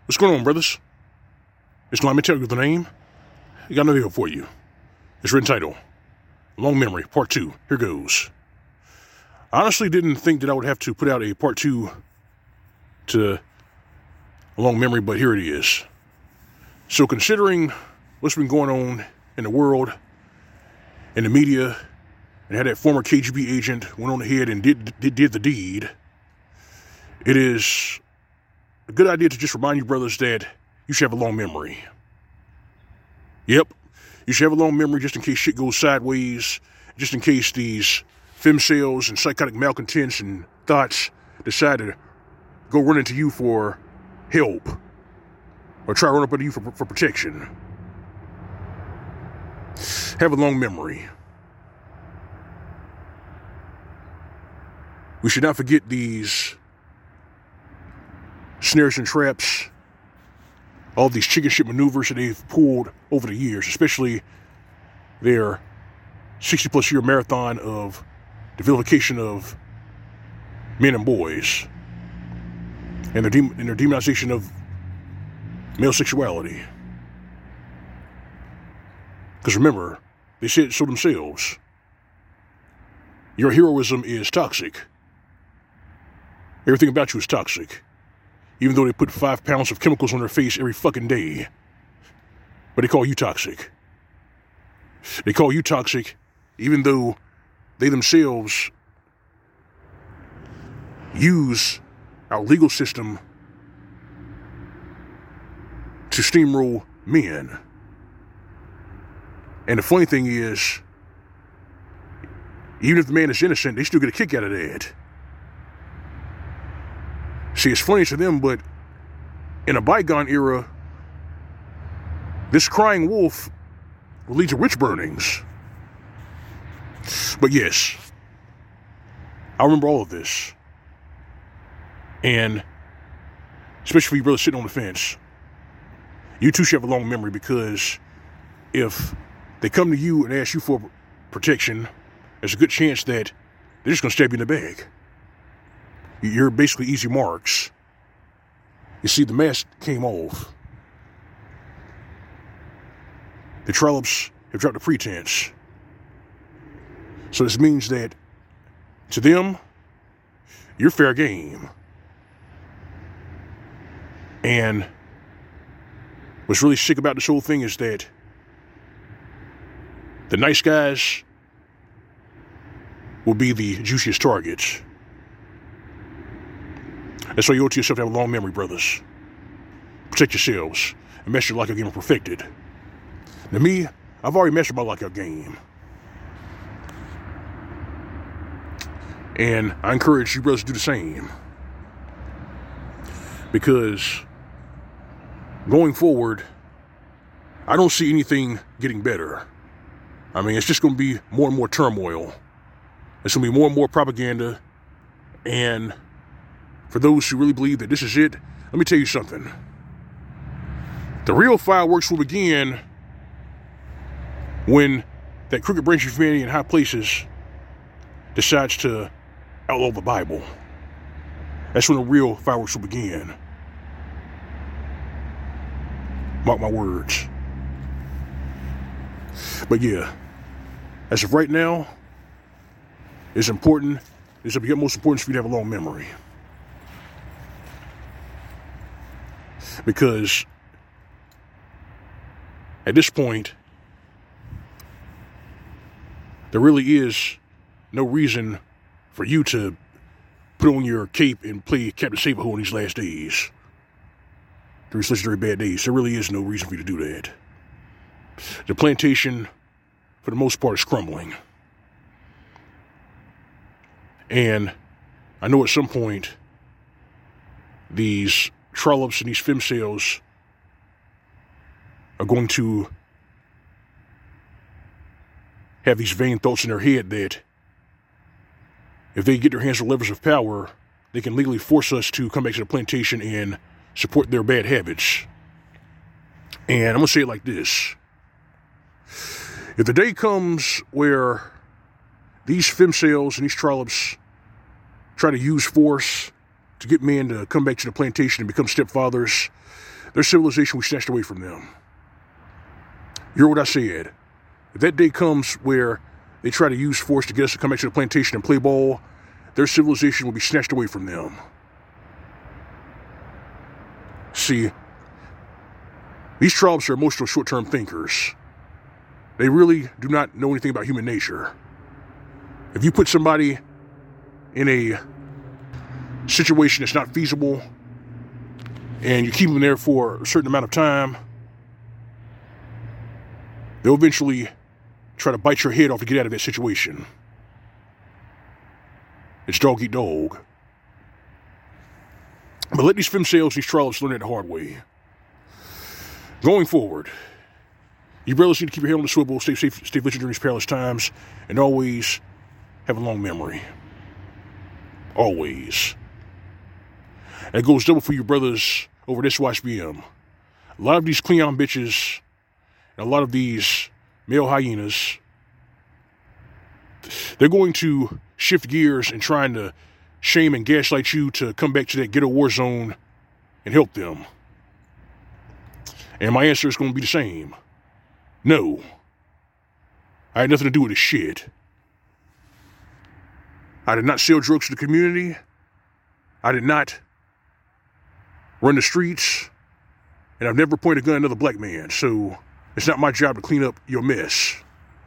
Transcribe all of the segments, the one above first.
What's going on, brothers? It's not me tell you the name. I got another video for you. It's written title, Long Memory, Part 2. Here goes. I honestly didn't think that I would have to put out a Part 2 to a long memory, but here it is. So considering what's been going on in the world, in the media, and how that former KGB agent went on ahead and did the deed, it is a good idea to just remind you, brothers, that you should have a long memory. Yep, you should have a long memory just in case shit goes sideways, just in case these femcells and psychotic malcontents and thoughts decide to go run into you for help or try to run up into you for protection. Have a long memory. We should not forget these snares and traps, all these chicken shit maneuvers that they've pulled over the years, especially their 60-plus year marathon of the vilification of men and boys and their demonization of male sexuality. Because remember, they said so themselves. Your heroism is toxic. Everything about you is toxic. Even though they put 5 pounds of chemicals on their face every fucking day. But they call you toxic. They call you toxic even though they themselves use our legal system to steamroll men. And the funny thing is, even if the man is innocent, they still get a kick out of that. See, it's funny to them, but in a bygone era, this crying wolf will lead to witch burnings. But yes, I remember all of this. And especially for you brothers sitting on the fence, you too should have a long memory, because if they come to you and ask you for protection, there's a good chance that they're just going to stab you in the back. You're basically easy marks. You see, the mask came off. The trollops have dropped the pretense. So this means that to them, you're fair game. And what's really sick about this whole thing is that the nice guys will be the juiciest targets. That's why you owe it to yourself to have a long memory, brothers. Protect yourselves and master your lockout game perfected. Now me, I've already mastered my lockout game. And I encourage you brothers to do the same. Because going forward, I don't see anything getting better. I mean, it's just going to be more and more turmoil. It's going to be more and more propaganda. And for those who really believe that this is it, let me tell you something. The real fireworks will begin when that crooked branch of humanity in high places decides to outlaw the Bible. That's when the real fireworks will begin. Mark my words. But yeah, as of right now, it's important. It's of the utmost importance for you to have a long memory. Because at this point, there really is no reason for you to put on your cape and play Captain Save-A-Ho in these last days. These legendary bad days. There really is no reason for you to do that. The plantation, for the most part, is crumbling. And I know at some point, these trollops and these femcells are going to have these vain thoughts in their head that if they get their hands on levers of power, they can legally force us to come back to the plantation and support their bad habits. And I'm going to say it like this. If the day comes where these femcells and these trollops try to use force to get men to come back to the plantation and become stepfathers, their civilization will be snatched away from them. You heard what I said. If that day comes where they try to use force to get us to come back to the plantation and play ball, their civilization will be snatched away from them. See, these tribes are emotional short-term thinkers. They really do not know anything about human nature. If you put somebody in a situation that's not feasible and you keep them there for a certain amount of time, they'll eventually try to bite your head off to get out of that situation. It's dog eat dog. But let these femcells, these trolls, learn it the hard way. Going forward, you brothers need to keep your head on the swivel, stay safe, stay vigilant during these perilous times, and always have a long memory. Always. And it goes double for you brothers over at SYSBM. A lot of these Cleon bitches and a lot of these male hyenas, they're going to shift gears and trying to shame and gaslight you to come back to that ghetto war zone and help them. And my answer is going to be the same. No. I had nothing to do with this shit. I did not sell drugs to the community. I did not run the streets. And I've never pointed a gun at another black man. So it's not my job to clean up your mess.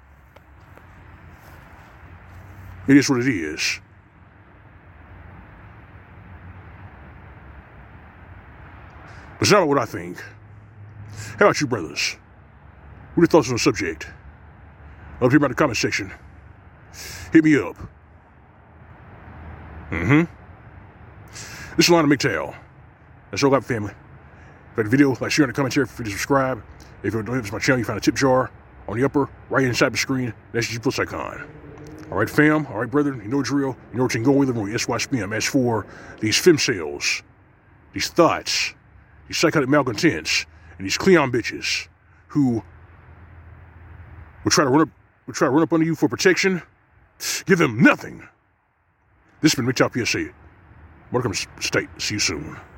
It is what it is. But it's not what I think. How about you, brothers? What are your thoughts on the subject? I'll hear about in the comment section. Hit me up. This is Lana McTowell. That's all I got, family. If you like the video, like, share, and comment here. If you subscribe. If you're new to my channel, you find a tip jar on the upper right hand side of the screen. That's the plus icon. All right, fam. All right, brethren. You know the drill. You know what you can go with them. SYSBM. As for these femcells, these thoughts, these psychotic malcontents, and these Cleon bitches who will try to run up under you for protection, give them nothing. This has been McTowell PSA. Welcome to State. See you soon.